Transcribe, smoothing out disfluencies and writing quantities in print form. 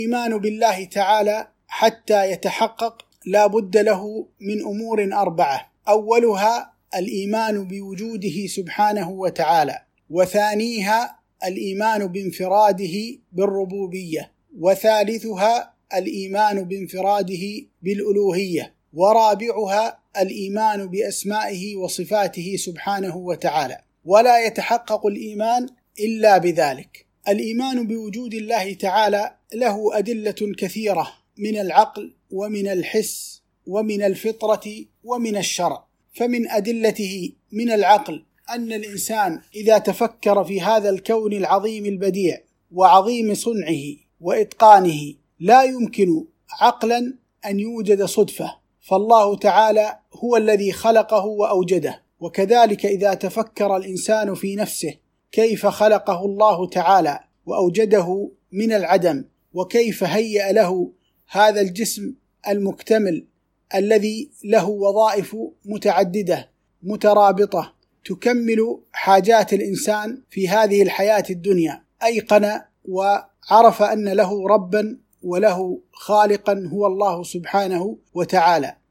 الإيمان بالله تعالى حتى يتحقق لا بد له من أمور 4: أولها الإيمان بوجوده سبحانه وتعالى، وثانيها الإيمان بانفراده بالربوبية، وثالثها الإيمان بانفراده بالألوهية، ورابعها الإيمان بأسمائه وصفاته سبحانه وتعالى. ولا يتحقق الإيمان إلا بذلك. الإيمان بوجود الله تعالى له أدلة كثيرة من العقل ومن الحس ومن الفطرة ومن الشرع. فمن أدلته من العقل أن الإنسان إذا تفكر في هذا الكون العظيم البديع وعظيم صنعه وإتقانه لا يمكن عقلا أن يوجد صدفة، فالله تعالى هو الذي خلقه وأوجده. وكذلك إذا تفكر الإنسان في نفسه كيف خلقه الله تعالى وأوجده من العدم، وكيف هيأ له هذا الجسم المكتمل الذي له وظائف متعددة مترابطة تكمل حاجات الإنسان في هذه الحياة الدنيا، أيقن وعرف أن له ربا وله خالقا هو الله سبحانه وتعالى.